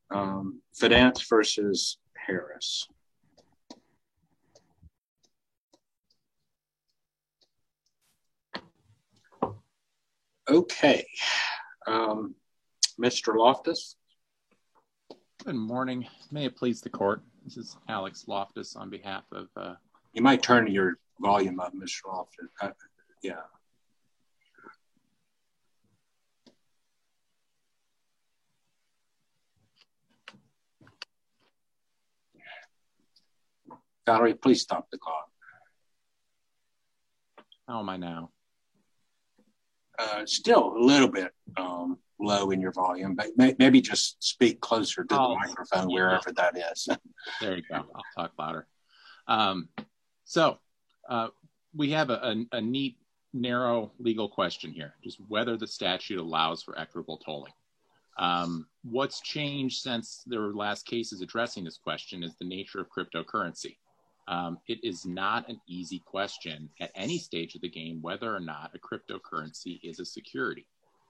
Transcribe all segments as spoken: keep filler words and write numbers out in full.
Um, Fidance versus Harris. Okay. Um, Mister Loftus. Good morning. May it please the court. This is Alex Loftus on behalf of... Uh... You might turn your volume up, Mister Loftus. Uh, yeah. Valerie, please stop the clock. How am I now? Uh, still a little bit um, low in your volume, but may- maybe just speak closer to oh, the microphone, yeah. wherever that is. There you go. I'll talk louder. Um, so uh, we have a, a, a neat, narrow legal question here, just whether the statute allows for equitable tolling. Um, what's changed since there were last cases addressing this question is the nature of cryptocurrency. Um, it is not an easy question at any stage of the game whether or not a cryptocurrency is a security.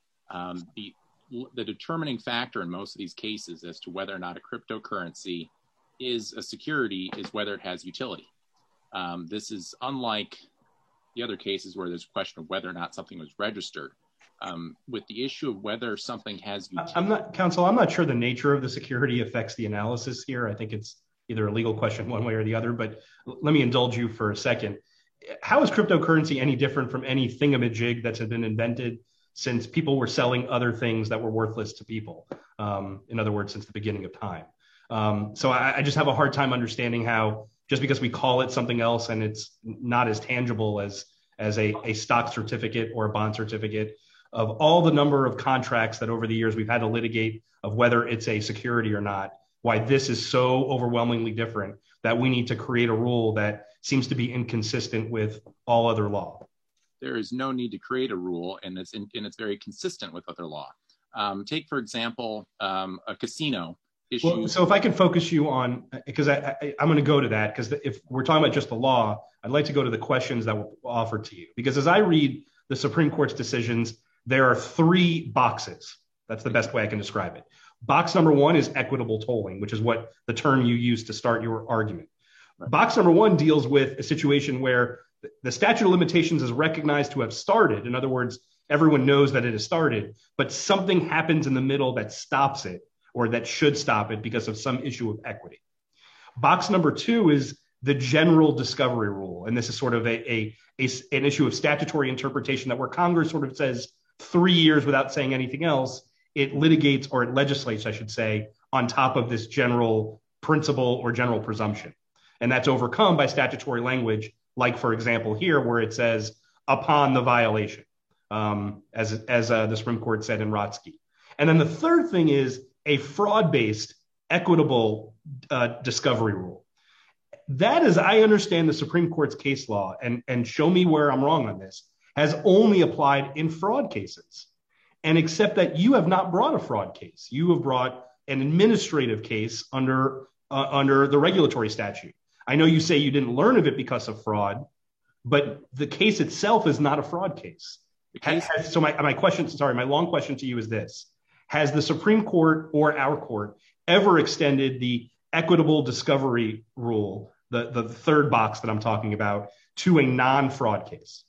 Um, the, the determining factor in most of these cases as to whether or not a cryptocurrency is a security is whether it has utility. Um, this is unlike the other cases where there's a question of whether or not something was registered. Um, with the issue of whether something has utility. I'm not, counsel, I'm not sure the nature of the security affects the analysis here. I think it's either a legal question one way or the other, but let me indulge you for a second. How is cryptocurrency any different from any thingamajig that's been invented since people were selling other things that were worthless to people? Um, in other words, since the beginning of time. Um, so I, I just have a hard time understanding how just because we call it something else and it's not as tangible as, as a, a stock certificate or a bond certificate, of all the number of contracts that over the years we've had to litigate of whether it's a security or not, why this is so overwhelmingly different that we need to create a rule that seems to be inconsistent with all other law. There is no need to create a rule, and it's in, and it's very consistent with other law. Um, take, for example, um, a casino issue. Well, so if I can focus you on, because I, I, I'm going to go to that, because if we're talking about just the law, I'd like to go to the questions that were offered to you. Because as I read the Supreme Court's decisions, there are three boxes. That's the best way I can describe it. Box number one is equitable tolling, which is what the term you used to start your argument. Right. Box number one deals with a situation where the statute of limitations is recognized to have started. In other words, everyone knows that it has started, but something happens in the middle that stops it or that should stop it because of some issue of equity. Box number two is the general discovery rule. And this is sort of a, a, a an issue of statutory interpretation that where Congress sort of says three years without saying anything else, it litigates or it legislates, I should say, on top of this general principle or general presumption. And that's overcome by statutory language, like, for example, here where it says upon the violation, um, as, as uh, the Supreme Court said in Rotsky. And then the third thing is a fraud-based equitable uh, discovery rule. That, as I understand the Supreme Court's case law, and, and show me where I'm wrong on this, has only applied in fraud cases. And except that you have not brought a fraud case. You have brought an administrative case under uh, under the regulatory statute. I know you say you didn't learn of it because of fraud, but the case itself is not a fraud case. Has, has, so my, my question, sorry, my long question to you is this. Has the Supreme Court or our court ever extended the equitable discovery rule, the, the third box that I'm talking about, to a non-fraud case?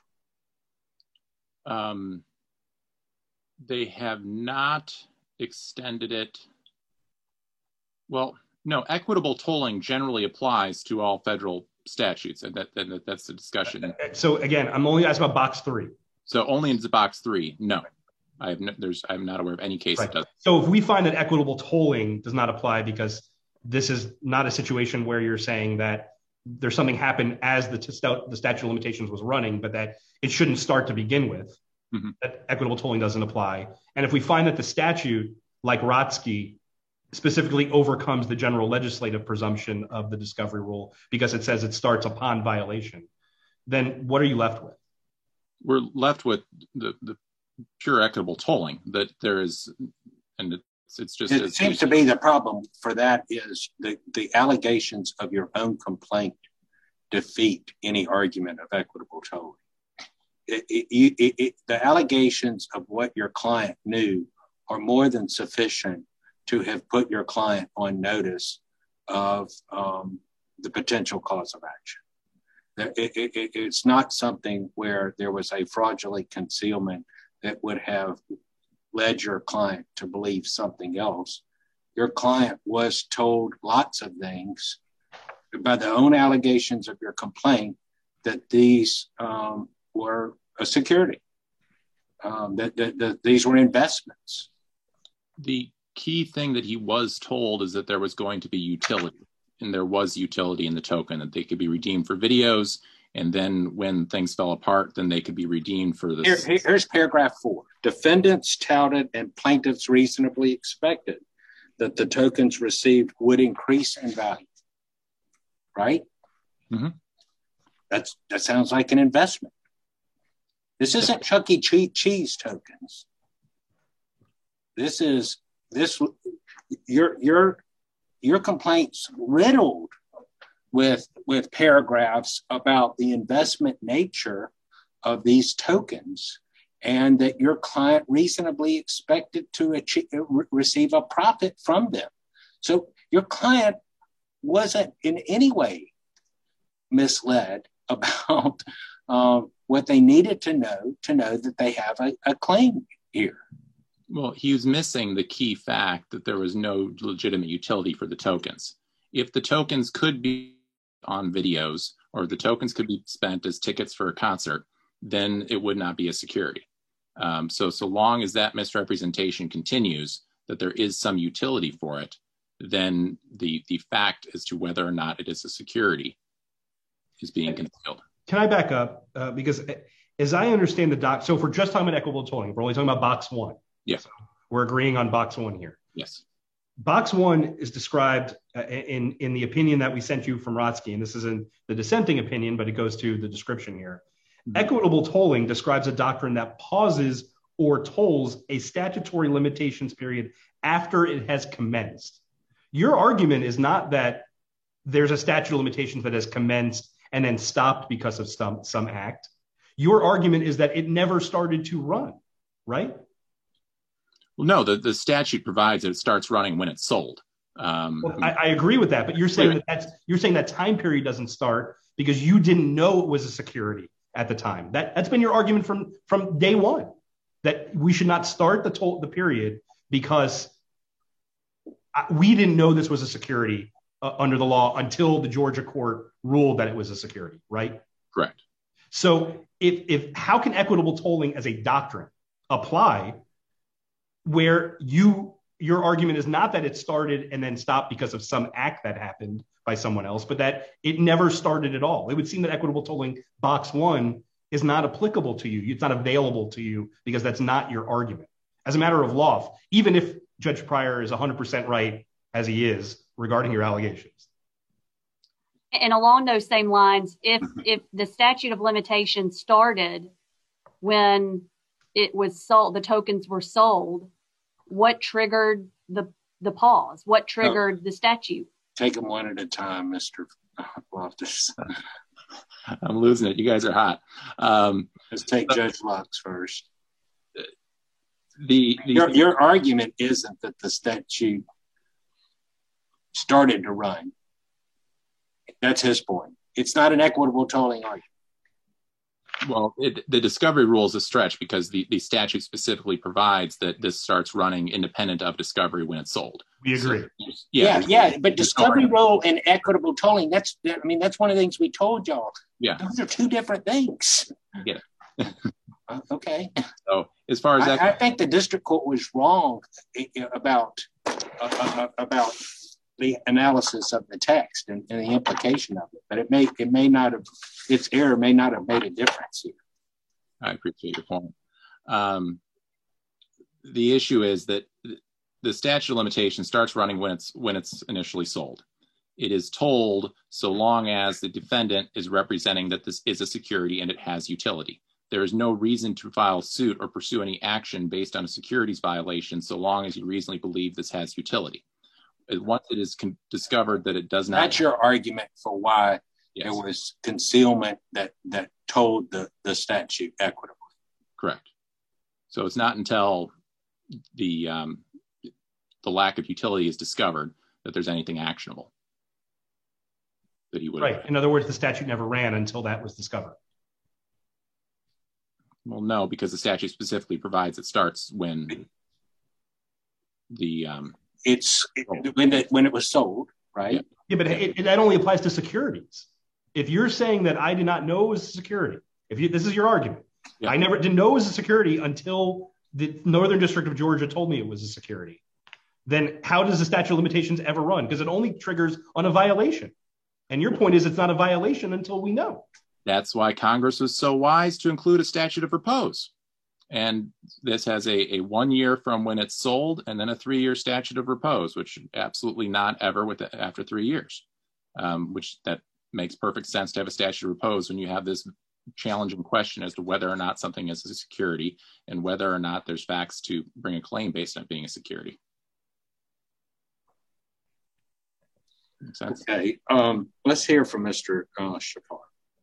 Um. They have not extended it. Well, no, equitable tolling generally applies to all federal statutes, and that, that that's the discussion. So again, I'm only asking about box three. So only into box three. No, I have no, there's I'm not aware of any case right. that does. So if we find that equitable tolling does not apply because this is not a situation where you're saying that there's something happened as the, t- the statute of limitations was running, but that it shouldn't start to begin with. Mm-hmm. That equitable tolling doesn't apply. And if we find that the statute, like Rotsky, specifically overcomes the general legislative presumption of the discovery rule because it says it starts upon violation, then what are you left with? We're left with the, the pure equitable tolling that there is, and it's, it's just... It, it seems to be the problem for that is the, the allegations of your own complaint defeat any argument of equitable tolling. It, it, it, it, the allegations of what your client knew are more than sufficient to have put your client on notice of um, the potential cause of action. It, it, it, it's not something where there was a fraudulent concealment that would have led your client to believe something else. Your client was told lots of things by the own allegations of your complaint that these um, were a security, um, that, that, that these were investments. The key thing that he was told is that there was going to be utility, and there was utility in the token, that they could be redeemed for videos, and then when things fell apart, then they could be redeemed for this. Here, here's paragraph four. Defendants touted and plaintiffs reasonably expected that the tokens received would increase in value. Right? Mm-hmm. That's that sounds like an investment. This isn't Chuck E. Cheese tokens. This is this your your your complaints riddled with with paragraphs about the investment nature of these tokens, and that your client reasonably expected to achieve, receive a profit from them. So your client wasn't in any way misled about uh, what they needed to know to know that they have a, a claim here. Well, he was missing the key fact that there was no legitimate utility for the tokens. If the tokens could be on videos, or the tokens could be spent as tickets for a concert, then it would not be a security. Um, so, so long as that misrepresentation continues, that there is some utility for it, then the the fact as to whether or not it is a security is being concealed. Can I back up? Uh, because as I understand the doc, so if we're just talking about equitable tolling, we're only talking about box one. Yes. So we're agreeing on box one here. Yes. Box one is described uh, in, in the opinion that we sent you from Rotsky, and this is in the dissenting opinion, but it goes to the description here. Mm-hmm. Equitable tolling describes a doctrine that pauses or tolls a statutory limitations period after it has commenced. Your argument is not that there's a statute of limitations that has commenced and then stopped because of some, some act. Your argument is that it never started to run, right? Well, no, the, the statute provides that it starts running when it's sold. Um, well, I, I agree with that, but you're saying that that's, you're saying that time period doesn't start because you didn't know it was a security at the time. That, that's been your argument from, from day one, that we should not start the toll, the period because we didn't know this was a security uh, under the law until the Georgia court ruled that it was a security, right? Correct. So if, if how can equitable tolling as a doctrine apply where you your argument is not that it started and then stopped because of some act that happened by someone else, but that it never started at all? It would seem that equitable tolling box one is not applicable to you. It's not available to you because that's not your argument. As a matter of law, even if Judge Pryor is one hundred percent right, as he is, regarding your allegations. And along those same lines, if if the statute of limitations started when it was sold, the tokens were sold, what triggered the the pause? What triggered oh, the statute? Take them one at a time, Mister Loftus. I'm losing it. You guys are hot. Um, Let's take so, Judge Lux first. The, the your, your argument isn't that the statute started to run. That's his point. It's not an equitable tolling argument. Well, it, the discovery rule is a stretch because the, the statute specifically provides that this starts running independent of discovery when it's sold. We agree. So, yeah, yeah, yeah, but discovery rule and equitable tolling, that's, I mean, that's one of the things we told y'all. Yeah. Those are two different things. Yeah. uh, okay. So as far as that, I, I think the district court was wrong about, uh, about the analysis of the text and, and the implication of it, but it may, it may not have, its error may not have made a difference here. I appreciate your point. Um, the issue is that the statute of limitations starts running when it's when it's initially sold. It is told so long as the defendant is representing that this is a security and it has utility. There is no reason to file suit or pursue any action based on a securities violation so long as you reasonably believe this has utility. Once it is con- discovered that it does not. That's your argument for why yes. there was concealment that, that told the, the statute equitably. Correct. So it's not until the um, the lack of utility is discovered, that there's anything actionable that he would. Right. In other words, the statute never ran until that was discovered. Well, no, because the statute specifically provides it starts when the um, it's it, when it when it was sold, right? Yeah, yeah but it, it, that only applies to securities. If you're saying that I did not know it was a security, if you, this is your argument, yeah. I never didn't know it was a security until the Northern District of Georgia told me it was a security. Then how does the statute of limitations ever run? Because it only triggers on a violation. And your point is it's not a violation until we know. That's why Congress was so wise to include a statute of repose. And this has a, a one year from when it's sold and then a three year statute of repose, which absolutely not ever with the, after three years, um, which that makes perfect sense to have a statute of repose when you have this challenging question as to whether or not something is a security and whether or not there's facts to bring a claim based on being a security. Makes sense? Okay, um, let's hear from Mister Uh, Shapar.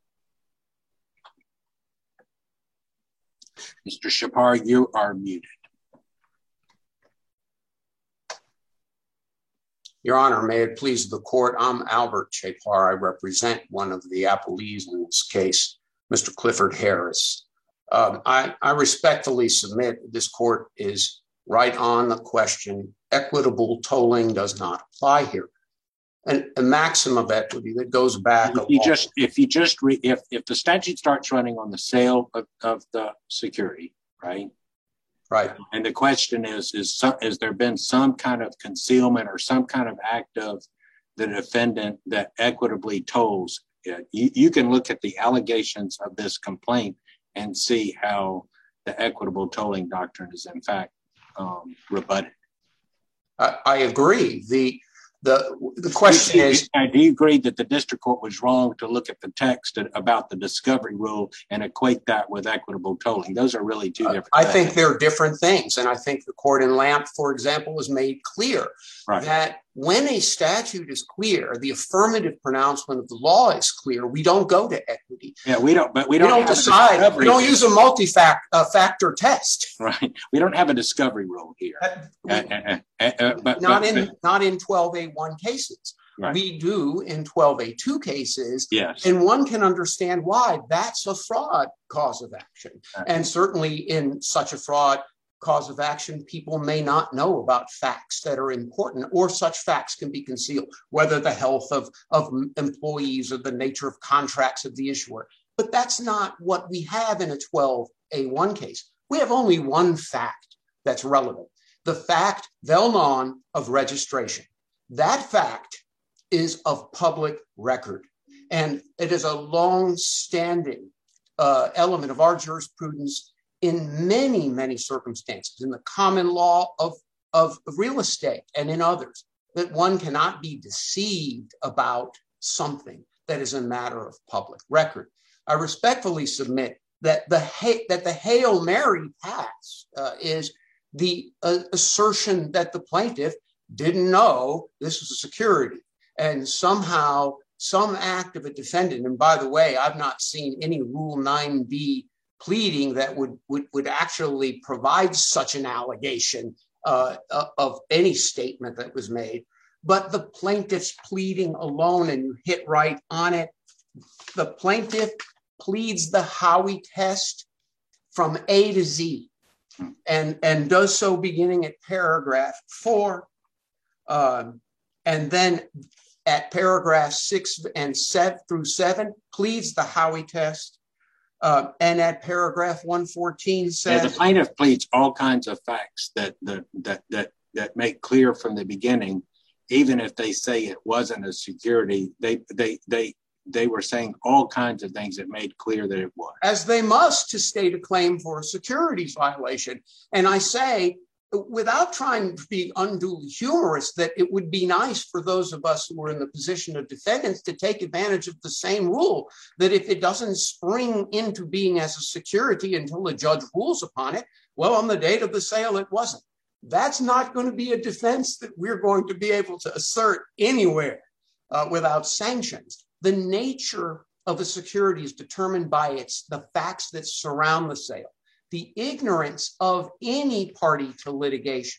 Mister Shapar, you are muted. Your Honor, may it please the court, I'm Albert Shapar. I represent one of the appellees in this case, Mister Clifford Harris. Um, I, I respectfully submit this court is right on the question. Equitable tolling does not apply here. And a maxim of equity that goes back. If you just, if you just, re, if if the statute starts running on the sale of, of the security, right? Right. And the question is, is some, has there been some kind of concealment or some kind of act of the defendant that equitably tolls? You, you can look at the allegations of this complaint and see how the equitable tolling doctrine is in fact um, rebutted. I, I agree. The The, the question is, do you agree that the district court was wrong to look at the text about the discovery rule and equate that with equitable tolling? Those are really two different uh, I things. think they're different things. And I think the court in Lamp, for example, has made clear right. that when a statute is clear, the affirmative pronouncement of the law is clear. We don't go to equity. Yeah, we don't, but we don't, we don't decide. We don't use a multi-factor uh, test. Right. We don't have a discovery rule here. Uh, we, uh, uh, uh, but, not but, in not in twelve A one cases. Right. We do in twelve A two cases. Yes. And one can understand why. That's a fraud cause of action. Okay. And certainly in such a fraud cause of action, people may not know about facts that are important, or such facts can be concealed, whether the health of, of employees or the nature of contracts of the issuer. But that's not what we have in a twelve A one case. We have only one fact that's relevant. The fact, vel non, of registration. That fact is of public record. And it is a long-standing uh, element of our jurisprudence in many, many circumstances, in the common law of, of real estate and in others, that one cannot be deceived about something that is a matter of public record. I respectfully submit that the, that the Hail Mary pass uh, is the uh, assertion that the plaintiff didn't know this was a security, and somehow some act of a defendant, and by the way, I've not seen any Rule nine B pleading that would, would, would actually provide such an allegation uh, of any statement that was made, but the plaintiff's pleading alone, and you hit right on it. The plaintiff pleads the Howey test from A to Z, and, and does so beginning at paragraph four, um, and then at paragraph six and seven through seven pleads the Howey test. Uh, and at paragraph one fourteen says, yeah, the plaintiff pleads all kinds of facts that that that that that make clear from the beginning, even if they say it wasn't a security, they they they they were saying all kinds of things that made clear that it was. As they must to state a claim for a securities violation. And I say, without trying to be unduly humorous, that it would be nice for those of us who are in the position of defendants to take advantage of the same rule, that if it doesn't spring into being as a security until a judge rules upon it, well, on the date of the sale, it wasn't. That's not going to be a defense that we're going to be able to assert anywhere uh, without sanctions. The nature of a security is determined by its the facts that surround the sale. The ignorance of any party to litigation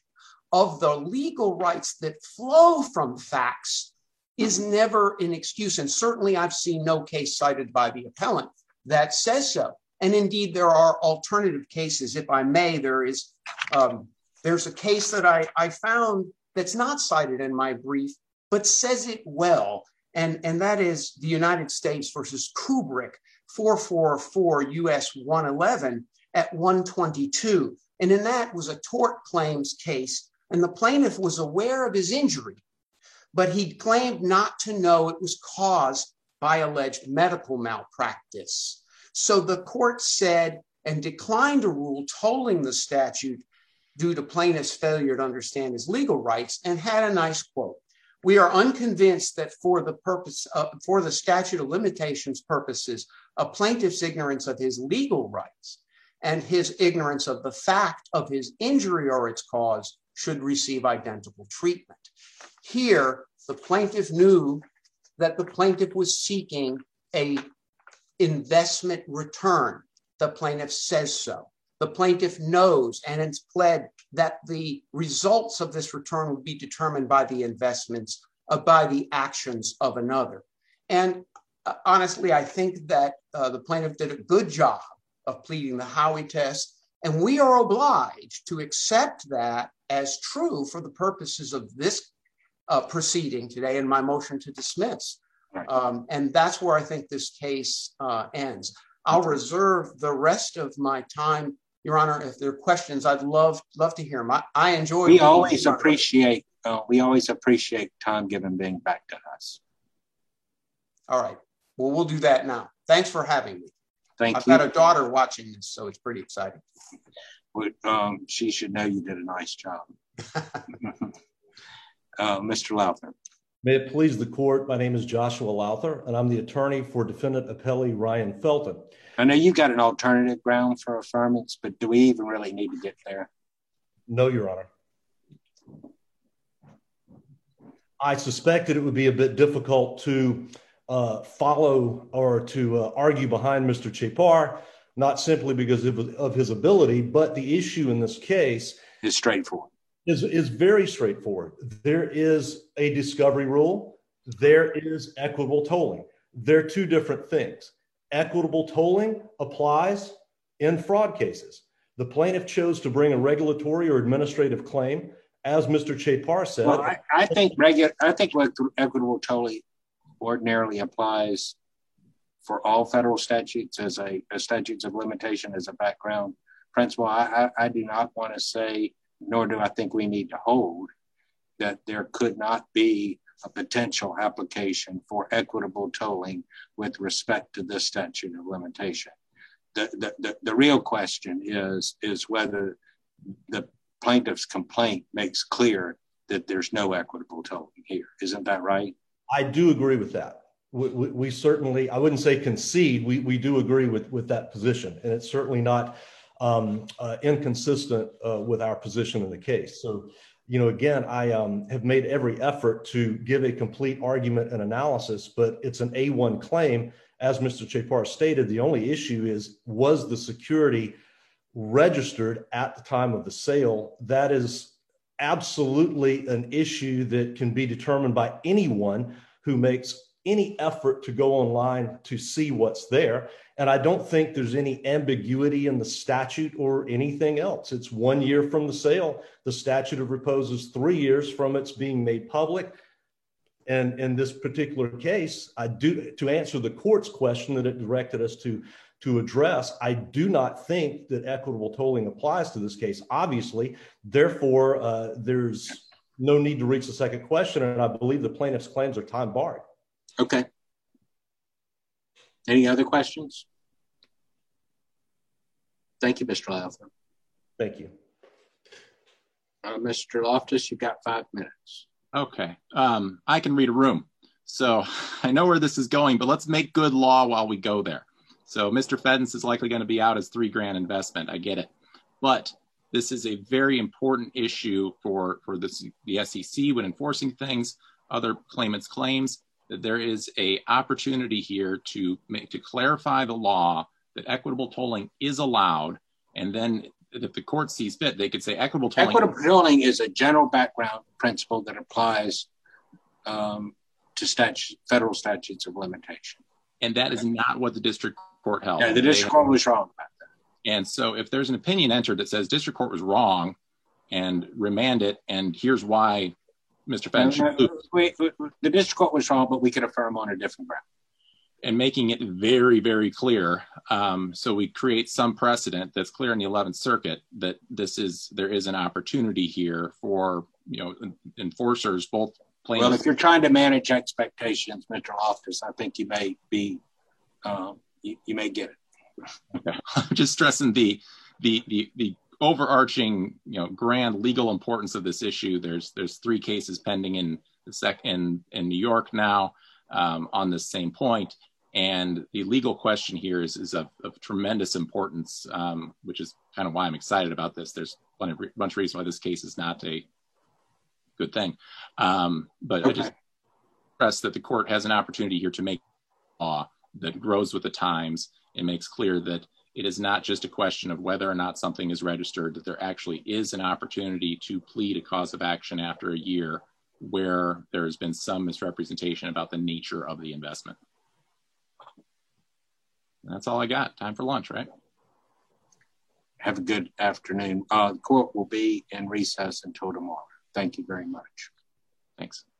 of the legal rights that flow from facts is never an excuse. And certainly I've seen no case cited by the appellant that says so. And indeed, there are alternative cases. If I may, there is um, there's a case that I, I found that's not cited in my brief, but says it well. And, and that is the United States versus Kubrick, four forty-four U S one eleven at one twenty-two. And in that was a tort claims case. And the plaintiff was aware of his injury, but he claimed not to know it was caused by alleged medical malpractice. So the court said and declined a rule tolling the statute due to plaintiff's failure to understand his legal rights, and had a nice quote. We are unconvinced that for the purpose of, for the statute of limitations purposes, a plaintiff's ignorance of his legal rights and his ignorance of the fact of his injury or its cause should receive identical treatment. Here, the plaintiff knew that the plaintiff was seeking a investment return. The plaintiff says so. The plaintiff knows and has pled that the results of this return would be determined by the investments, uh, by the actions of another. And uh, honestly, I think that uh, the plaintiff did a good job of pleading the Howey test, and we are obliged to accept that as true for the purposes of this uh, proceeding today in my motion to dismiss. Um, and that's where I think this case uh, ends. I'll reserve the rest of my time, Your Honor. If there are questions, I'd love love to hear them. I, I enjoy. We always appreciate. Uh, we always appreciate time given being back to us. All right. Well, we'll do that now. Thanks for having me. Thank I've you. got a daughter watching this, so it's pretty exciting. But, um, she should know you did a nice job. uh, Mister Lowther. May it please the court, my name is Joshua Lowther, and I'm the attorney for defendant appellee Ryan Felton. I know you got an alternative ground for affirmance, but do we even really need to get there? No, Your Honor. I suspected it would be a bit difficult to uh, follow or to uh, argue behind Mister Chapar, not simply because of, of his ability, but the issue in this case is straightforward. Is, is very straightforward. There is a discovery rule. There is equitable tolling. They're two different things. Equitable tolling applies in fraud cases. The plaintiff chose to bring a regulatory or administrative claim, as Mister Chapar said. Well, I, I think regular. I think equitable tolling ordinarily applies for all federal statutes as a, a statutes of limitation as a background principle. I, I, I do not want to say, nor do I think we need to hold, that there could not be a potential application for equitable tolling with respect to this statute of limitation. The, the, the, the real question is, is whether the plaintiff's complaint makes clear that there's no equitable tolling here. Isn't that right? I do agree with that. We, we, we certainly, I wouldn't say concede, we, we do agree with, with that position. And it's certainly not um, uh, inconsistent uh, with our position in the case. So, you know, again, I um, have made every effort to give a complete argument and analysis, but it's an A one claim. As Mister Chapar stated, the only issue is, was the security registered at the time of the sale? That is absolutely an issue that can be determined by anyone who makes any effort to go online to see what's there. And I don't think there's any ambiguity in the statute or anything else. It's one year from the sale. The statute of repose is three years from its being made public. And in this particular case, I do, to answer the court's question that it directed us to, to address, I do not think that equitable tolling applies to this case, obviously. Therefore, uh, there's no need to reach the second question. And I believe the plaintiff's claims are time barred. Okay. Any other questions? Thank you, Mister Lowther. Thank you. Uh, Mister Loftus, you've got five minutes. Okay. Um, I can read a room. So I know where this is going, but let's make good law while we go there. So Mister Fedens is likely going to be out as three grand investment. I get it. But this is a very important issue for, for this, the S E C when enforcing things, other claimants' claims, that there is a opportunity here to make, to clarify the law that equitable tolling is allowed, and then if the court sees fit, they could say equitable tolling. Equitable tolling is a general background principle that applies um, to statute, federal statutes of limitation. And that is not what the district court held. Yeah, the district court was wrong about that. And so if there's an opinion entered that says district court was wrong and remand it, and here's why Mister Fenn should lose. We, we, the district court was wrong, but we could affirm on a different ground. And making it very, very clear. Um, so we create some precedent that's clear in the eleventh Circuit that this is, there is an opportunity here for, you know, enforcers, both plaintiffs. Well, if you're trying to manage expectations, Mister Loftus, I think you may be, um, you, you may get it. Okay. I'm just stressing the, the, the, the overarching, you know, grand legal importance of this issue. There's, there's three cases pending in the sec in, in New York now. Um, on this same point, and the legal question here is, is of, of tremendous importance, um, which is kind of why I'm excited about this. There's a bunch of reasons why this case is not a good thing, um, but okay. I just stress that the court has an opportunity here to make law that grows with the times and makes clear that it is not just a question of whether or not something is registered, that there actually is an opportunity to plead a cause of action after a year where there has been some misrepresentation about the nature of the investment. And that's all I got. Time for lunch, right? Have a good afternoon. Uh, the court will be in recess until tomorrow. Thank you very much. Thanks.